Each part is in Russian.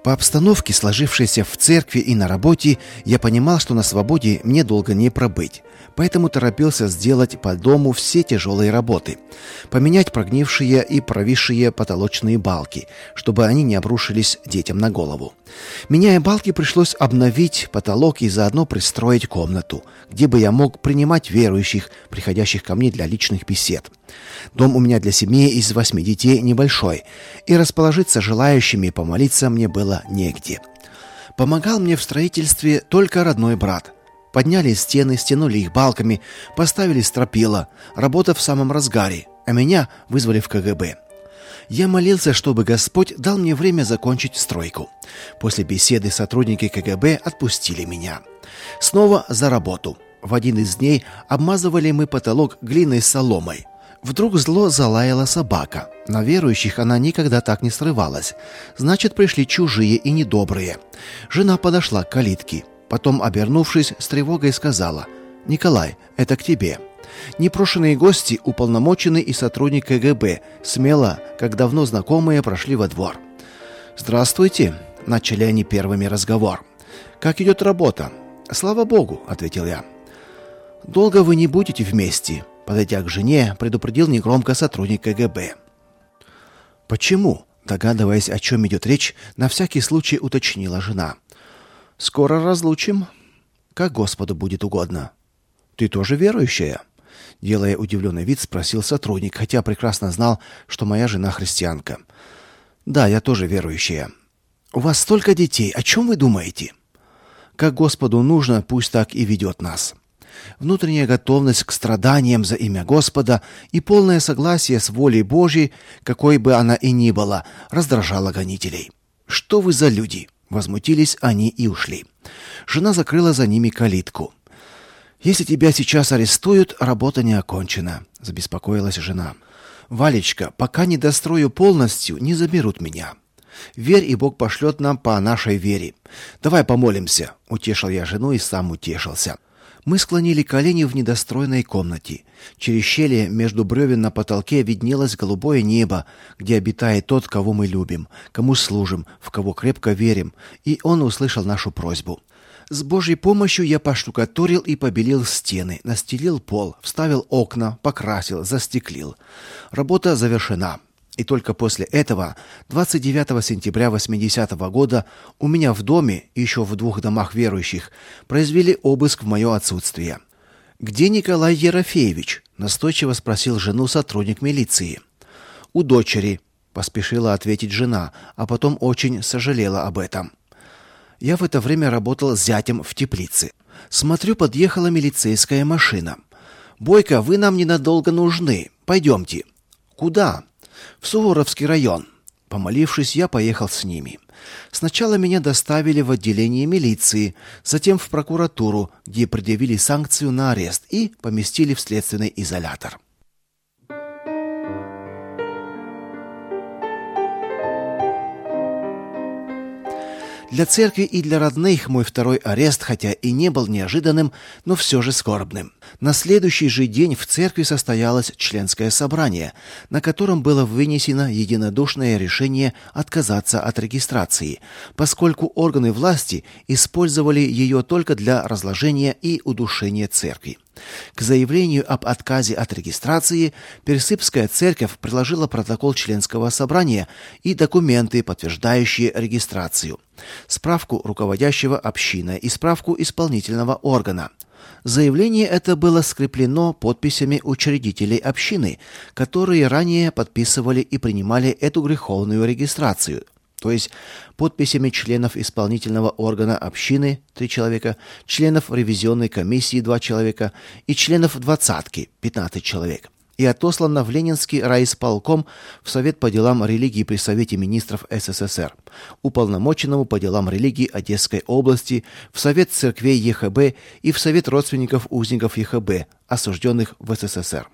По обстановке, сложившейся в церкви и на работе, я понимал, что на свободе мне долго не пробыть. Поэтому торопился сделать по дому все тяжелые работы. Поменять прогнившие и провисшие потолочные балки, чтобы они не обрушились детям на голову. Меняя балки, пришлось обновить потолок и заодно пристроить комнату, где бы я мог принимать верующих, приходящих ко мне для личных бесед. Дом у меня для семьи из 8 детей небольшой, и расположиться желающими помолиться мне было негде. Помогал мне в строительстве только родной брат. Подняли стены, стянули их балками, поставили стропила. Работа в самом разгаре, а меня вызвали в КГБ. Я молился, чтобы Господь дал мне время закончить стройку. После беседы сотрудники КГБ отпустили меня. Снова за работу. В один из дней обмазывали мы потолок глиной с соломой. Вдруг зло залаяла собака. На верующих она никогда так не срывалась. Значит, пришли чужие и недобрые. Жена подошла к калитке. Потом, обернувшись, с тревогой сказала: «Николай, это к тебе». Непрошенные гости, уполномоченный и сотрудник КГБ, смело, как давно знакомые, прошли во двор. «Здравствуйте», — начали они первыми разговор. «Как идет работа?» «Слава Богу», — ответил я. «Долго вы не будете вместе», — подойдя к жене, предупредил негромко сотрудник КГБ. «Почему?» — догадываясь, о чем идет речь, на всякий случай уточнила жена. «Скоро разлучим, как Господу будет угодно». «Ты тоже верующая?» Делая удивленный вид, спросил сотрудник, хотя прекрасно знал, что моя жена христианка. «Да, я тоже верующая». «У вас столько детей, о чем вы думаете?» «Как Господу нужно, пусть так и ведет нас». Внутренняя готовность к страданиям за имя Господа и полное согласие с волей Божьей, какой бы она и ни была, раздражало гонителей. «Что вы за люди?» Возмутились они и ушли. Жена закрыла за ними калитку. «Если тебя сейчас арестуют, работа не окончена», — забеспокоилась жена. «Валечка, пока не дострою полностью, не заберут меня. Верь, и Бог пошлет нам по нашей вере. Давай помолимся», — утешил я жену и сам утешился. Мы склонили колени в недостроенной комнате. Через щели между бревен на потолке виднелось голубое небо, где обитает тот, кого мы любим, кому служим, в кого крепко верим, и он услышал нашу просьбу. С Божьей помощью я поштукатурил и побелил стены, настелил пол, вставил окна, покрасил, застеклил. Работа завершена. И только после этого, 29 сентября 80-го года, у меня в доме, еще в 2 домах верующих, произвели обыск в мое отсутствие. «Где Николай Ерофеевич?» – настойчиво спросил жену сотрудник милиции. «У дочери», – поспешила ответить жена, а потом очень сожалела об этом. Я в это время работал с зятем в теплице. Смотрю, подъехала милицейская машина. «Бойко, вы нам ненадолго нужны. Пойдемте». «Куда?» «В Суворовский район». Помолившись, я поехал с ними. Сначала меня доставили в отделение милиции, затем в прокуратуру, где предъявили санкцию на арест и поместили в следственный изолятор. Для церкви и для родных мой второй арест, хотя и не был неожиданным, но все же скорбным. На следующий же день в церкви состоялось членское собрание, на котором было вынесено единодушное решение отказаться от регистрации, поскольку органы власти использовали ее только для разложения и удушения церкви. К заявлению об отказе от регистрации Пересыпская церковь приложила протокол членского собрания и документы, подтверждающие регистрацию, справку руководящего общиной и справку исполнительного органа. Заявление это было скреплено подписями учредителей общины, которые ранее подписывали и принимали эту греховную регистрацию, то есть подписями членов исполнительного органа общины 3 человека, членов ревизионной комиссии 2 человека и членов двадцатки 15 человек, и отослано в Ленинский райисполком, в Совет по делам религии при Совете министров СССР, уполномоченному по делам религии Одесской области, в Совет церквей ЕХБ и в Совет родственников узников ЕХБ, осужденных в СССР.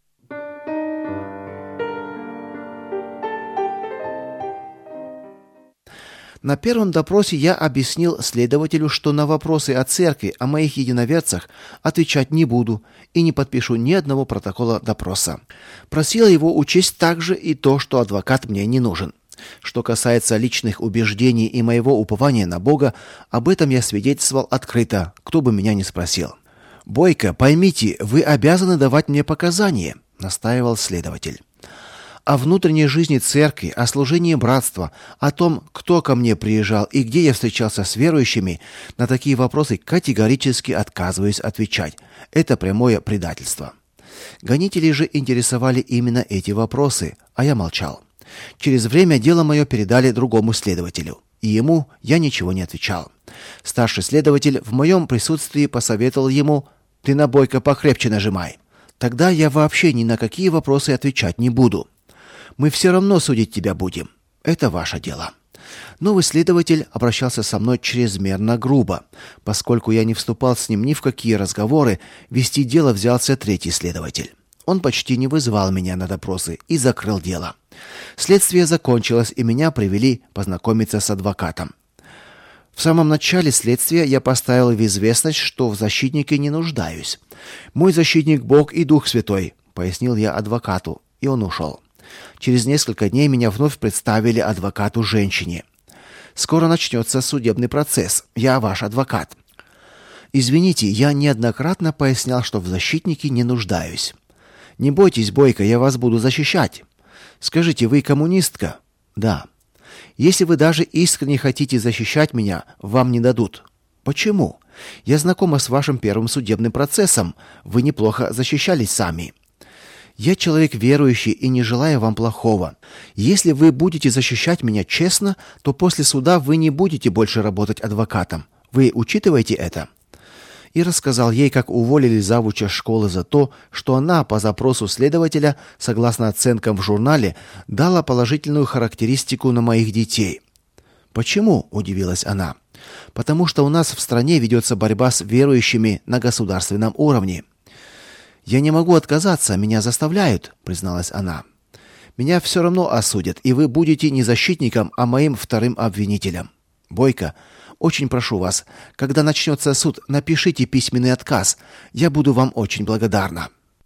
На первом допросе я объяснил следователю, что на вопросы о церкви, о моих единоверцах отвечать не буду и не подпишу ни одного протокола допроса. Просила его учесть также и то, что адвокат мне не нужен. Что касается личных убеждений и моего упования на Бога, об этом я свидетельствовал открыто, кто бы меня ни спросил. «Бойко, поймите, вы обязаны давать мне показания», — настаивал следователь. О внутренней жизни церкви, о служении братства, о том, кто ко мне приезжал и где я встречался с верующими, на такие вопросы категорически отказываюсь отвечать. Это прямое предательство. Гонителей же интересовали именно эти вопросы, а я молчал. Через время дело мое передали другому следователю, и ему я ничего не отвечал. Старший следователь в моем присутствии посоветовал ему: «Ты на Бойко покрепче нажимай. Тогда я вообще ни на какие вопросы отвечать не буду. Мы все равно судить тебя будем. Это ваше дело». Новый следователь обращался со мной чрезмерно грубо. Поскольку я не вступал с ним ни в какие разговоры, вести дело взялся третий следователь. Он почти не вызывал меня на допросы и закрыл дело. Следствие закончилось, и меня привели познакомиться с адвокатом. В самом начале следствия я поставил в известность, что в защитнике не нуждаюсь. «Мой защитник Бог и Дух Святой», — пояснил я адвокату, и он ушел. Через несколько дней меня вновь представили адвокату-женщине. «Скоро начнется судебный процесс. Я ваш адвокат». «Извините, я неоднократно пояснял, что в защитнике не нуждаюсь». «Не бойтесь, Бойко, я вас буду защищать». «Скажите, вы коммунистка?» «Да». «Если вы даже искренне хотите защищать меня, вам не дадут». «Почему? Я знакома с вашим первым судебным процессом. Вы неплохо защищались сами». «Я человек верующий и не желаю вам плохого. Если вы будете защищать меня честно, то после суда вы не будете больше работать адвокатом. Вы учитываете это?» И рассказал ей, как уволили завуча школы за то, что она по запросу следователя, согласно оценкам в журнале, дала положительную характеристику на моих детей. «Почему?» – удивилась она. «Потому что у нас в стране ведется борьба с верующими на государственном уровне». «Я не могу отказаться, меня заставляют», — призналась она. «Меня все равно осудят, и вы будете не защитником, а моим вторым обвинителем. Бойко, очень прошу вас, когда начнется суд, напишите письменный отказ. Я буду вам очень благодарна».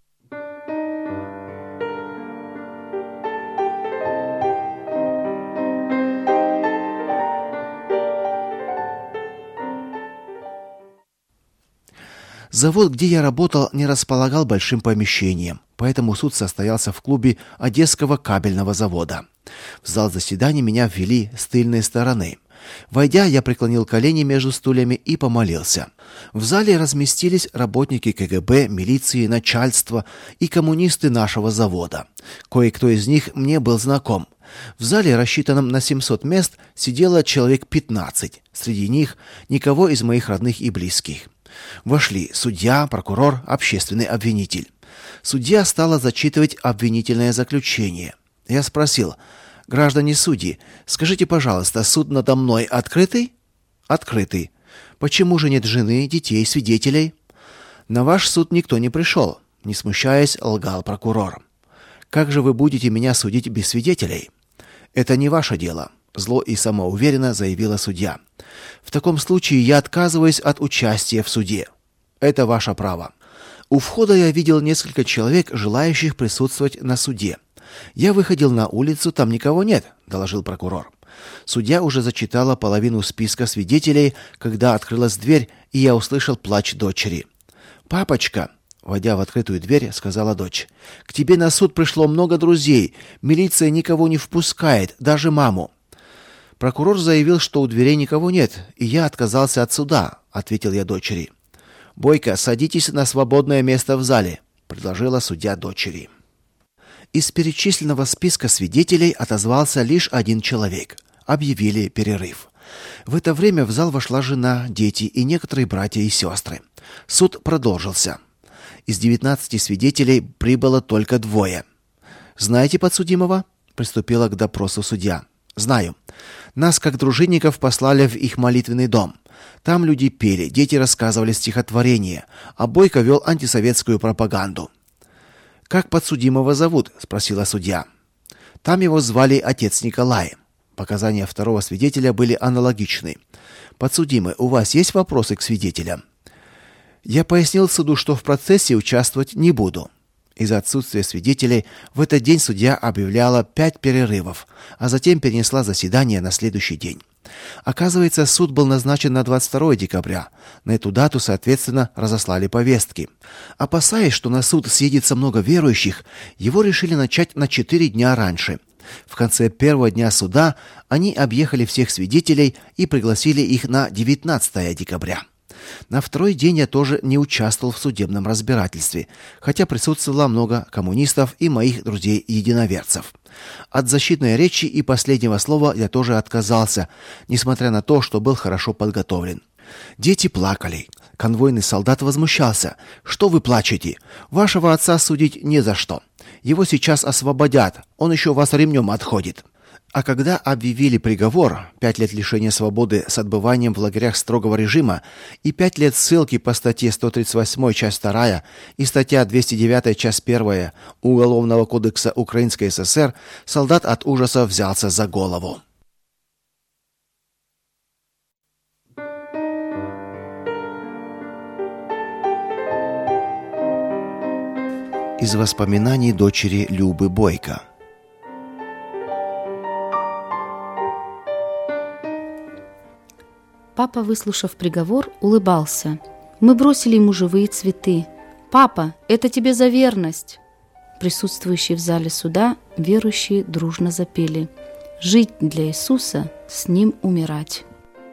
Завод, где я работал, не располагал большим помещением, поэтому суд состоялся в клубе Одесского кабельного завода. В зал заседаний меня ввели с тыльной стороны. Войдя, я преклонил колени между стульями и помолился. В зале разместились работники КГБ, милиции, начальства и коммунисты нашего завода. Кое-кто из них мне был знаком. В зале, рассчитанном на 700 мест, сидело человек 15. Среди них никого из моих родных и близких. Вошли судья, прокурор, общественный обвинитель. Судья стала зачитывать обвинительное заключение. Я спросил: «Граждане судьи, скажите, пожалуйста, суд надо мной открытый?» «Открытый». «Почему же нет жены, детей, свидетелей?» «На ваш суд никто не пришел», — не смущаясь, лгал прокурор. «Как же вы будете меня судить без свидетелей?» «Это не ваше дело», — зло и самоуверенно заявила судья. «В таком случае я отказываюсь от участия в суде». «Это ваше право». У входа я видел несколько человек, желающих присутствовать на суде. «Я выходил на улицу, там никого нет», — доложил прокурор. Судья уже зачитала половину списка свидетелей, когда открылась дверь, и я услышал плач дочери. «Папочка», — войдя в открытую дверь, сказала дочь, — «к тебе на суд пришло много друзей. Милиция никого не впускает, даже маму». «Прокурор заявил, что у дверей никого нет, и я отказался от суда», — ответил я дочери. «Бойко, садитесь на свободное место в зале», — предложила судья дочери. Из перечисленного списка свидетелей отозвался лишь один человек. Объявили перерыв. В это время в зал вошла жена, дети и некоторые братья и сестры. Суд продолжился. Из 19 свидетелей прибыло только 2. «Знаете подсудимого?» — приступила к допросу судья. «Знаю. Нас, как дружинников, послали в их молитвенный дом. Там люди пели, дети рассказывали стихотворения, а Бойко вел антисоветскую пропаганду». «Как подсудимого зовут?» — спросила судья. «Там его звали отец Николай». Показания второго свидетеля были аналогичны. «Подсудимый, у вас есть вопросы к свидетелям?» Я пояснил суду, что в процессе участвовать не буду. Из-за отсутствия свидетелей в этот день судья объявляла 5 перерывов, а затем перенесла заседание на следующий день. Оказывается, суд был назначен на 22 декабря. На эту дату, соответственно, разослали повестки. Опасаясь, что на суд съедется много верующих, его решили начать на 4 дня раньше. В конце первого дня суда они объехали всех свидетелей и пригласили их на 19 декабря. На второй день я тоже не участвовал в судебном разбирательстве, хотя присутствовало много коммунистов и моих друзей-единоверцев. От защитной речи и последнего слова я тоже отказался, несмотря на то, что был хорошо подготовлен. Дети плакали. Конвойный солдат возмущался. «Что вы плачете? Вашего отца судить не за что. Его сейчас освободят, он еще вас ремнем отходит». А когда объявили приговор 5 лет лишения свободы с отбыванием в лагерях строгого режима и 5 лет ссылки по статье 138 часть 2 и статья 209 часть 1 Уголовного кодекса Украинской ССР, солдат от ужаса взялся за голову. Из воспоминаний дочери Любы Бойко. Папа, выслушав приговор, улыбался. Мы бросили ему живые цветы. «Папа, это тебе за верность!» Присутствующие в зале суда верующие дружно запели. «Жить для Иисуса, с Ним умирать».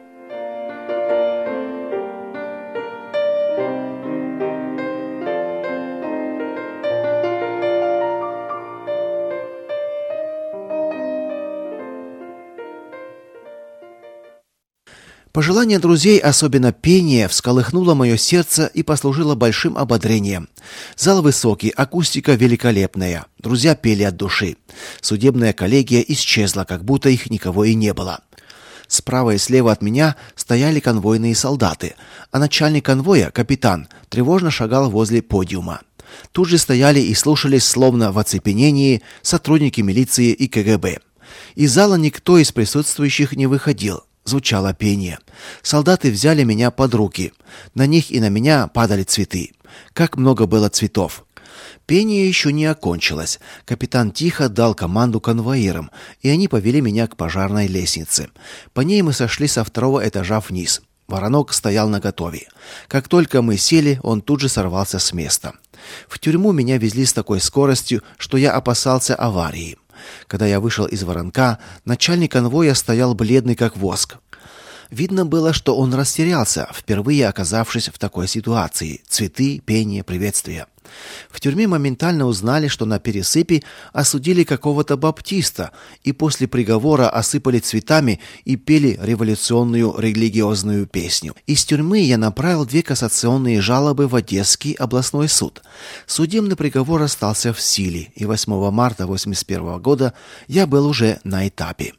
Пожелание друзей, особенно пение, всколыхнуло мое сердце и послужило большим ободрением. Зал высокий, акустика великолепная. Друзья пели от души. Судебная коллегия исчезла, как будто их никого и не было. Справа и слева от меня стояли конвойные солдаты, а начальник конвоя, капитан, тревожно шагал возле подиума. Тут же стояли и слушались, словно в оцепенении, сотрудники милиции и КГБ. Из зала никто из присутствующих не выходил. Звучало пение. Солдаты взяли меня под руки. На них и на меня падали цветы. Как много было цветов. Пение еще не окончилось. Капитан тихо дал команду конвоирам, и они повели меня к пожарной лестнице. По ней мы сошли со 2-го этажа вниз. Воронок стоял наготове. Как только мы сели, он тут же сорвался с места. В тюрьму меня везли с такой скоростью, что я опасался аварии. Когда я вышел из воронка, начальник конвоя стоял бледный как воск. Видно было, что он растерялся, впервые оказавшись в такой ситуации. Цветы, пение, приветствия. В тюрьме моментально узнали, что на пересыпи осудили какого-то баптиста, и после приговора осыпали цветами и пели революционную религиозную песню. Из тюрьмы я направил 2 кассационные жалобы в Одесский областной суд. Судебный приговор остался в силе, и 8 марта 1981 года я был уже на этапе.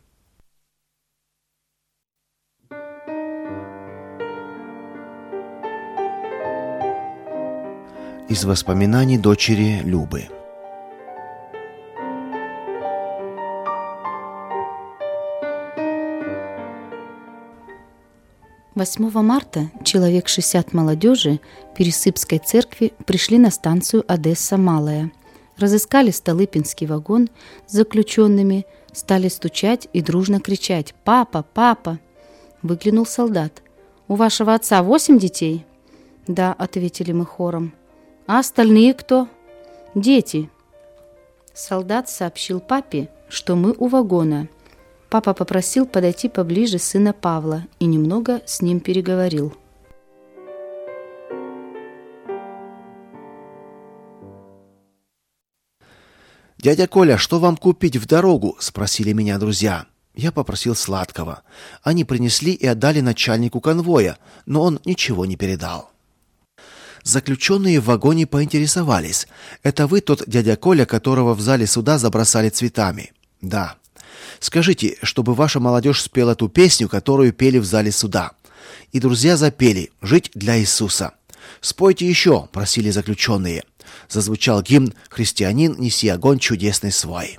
Из воспоминаний дочери Любы. «8 марта человек 60 молодежи Пересыпской церкви пришли на станцию Одесса-Малая. Разыскали Столыпинский вагон с заключенными, стали стучать и дружно кричать: «Папа! Папа!» Выглянул солдат. «У вашего отца 8 детей?» «Да», — ответили мы хором. «А остальные кто?» «Дети». Солдат сообщил папе, что мы у вагона. Папа попросил подойти поближе сына Павла и немного с ним переговорил. «Дядя Коля, что вам купить в дорогу?» – спросили меня друзья. Я попросил сладкого. Они принесли и отдали начальнику конвоя, но он ничего не передал. Заключенные в вагоне поинтересовались: «Это вы тот дядя Коля, которого в зале суда забросали цветами?» «Да». «Скажите, чтобы ваша молодежь спела ту песню, которую пели в зале суда». И друзья запели «Жить для Иисуса». «Спойте еще», – просили заключенные. Зазвучал гимн «Христианин, неси огонь чудесный свой».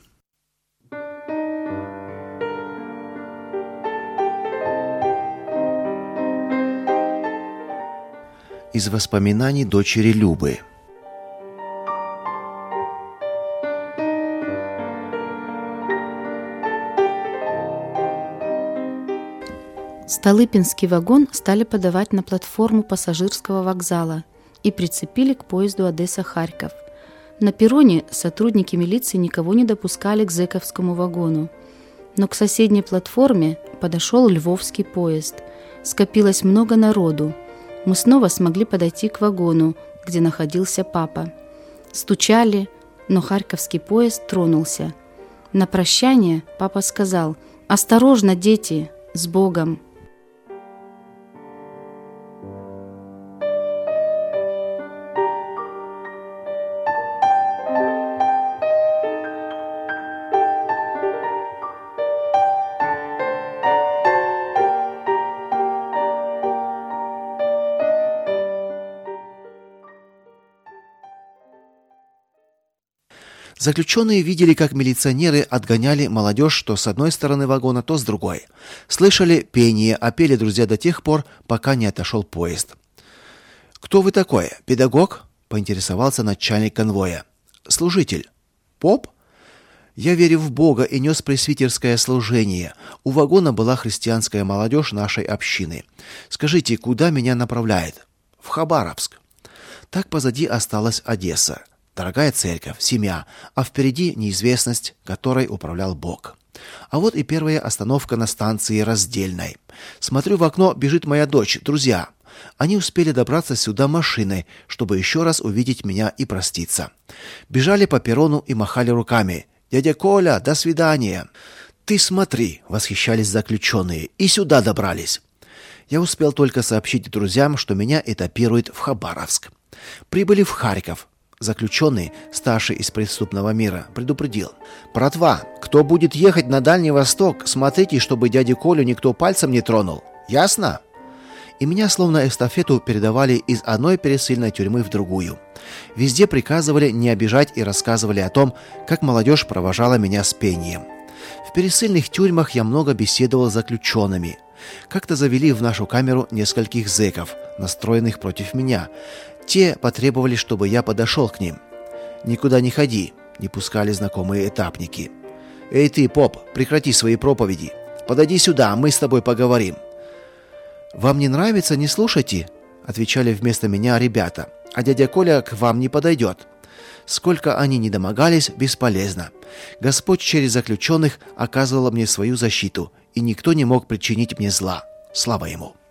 Из воспоминаний дочери Любы. Столыпинский вагон стали подавать на платформу пассажирского вокзала и прицепили к поезду Одесса-Харьков. На перроне сотрудники милиции никого не допускали к зэковскому вагону. Но к соседней платформе подошел львовский поезд. Скопилось много народу. Мы снова смогли подойти к вагону, где находился папа. Стучали, но харьковский поезд тронулся. На прощание папа сказал: «Осторожно, дети, с Богом!» Заключенные видели, как милиционеры отгоняли молодежь то с одной стороны вагона, то с другой. Слышали пение, а пели друзья до тех пор, пока не отошел поезд. «Кто вы такой? Педагог?» – поинтересовался начальник конвоя. «Служитель». «Поп?» «Я верю в Бога и нес пресвитерское служение. У вагона была христианская молодежь нашей общины. Скажите, куда меня направляет?» «В Хабаровск». Так позади осталась Одесса. Дорогая церковь, семья, а впереди неизвестность, которой управлял Бог. А вот и первая остановка на станции Раздельной. Смотрю в окно, бежит моя дочь, друзья. Они успели добраться сюда машиной, чтобы еще раз увидеть меня и проститься. Бежали по перрону и махали руками. «Дядя Коля, до свидания!» «Ты смотри!» — восхищались заключенные. «И сюда добрались!» Я успел только сообщить друзьям, что меня этапируют в Хабаровск. Прибыли в Харьков. Заключенный, старший из преступного мира, предупредил: «Братва, кто будет ехать на Дальний Восток, смотрите, чтобы дядю Колю никто пальцем не тронул. Ясно?» И меня словно эстафету передавали из одной пересыльной тюрьмы в другую. Везде приказывали не обижать и рассказывали о том, как молодежь провожала меня с пением. В пересыльных тюрьмах я много беседовал с заключенными. Как-то завели в нашу камеру нескольких зэков, настроенных против меня. Те потребовали, чтобы я подошел к ним. «Никуда не ходи», — не пускали знакомые этапники. «Эй ты, поп, прекрати свои проповеди. Подойди сюда, мы с тобой поговорим». «Вам не нравится, не слушайте», — отвечали вместо меня ребята. «А дядя Коля к вам не подойдет». Сколько они ни домогались, бесполезно. Господь через заключенных оказывал мне свою защиту, и никто не мог причинить мне зла. Слава Ему!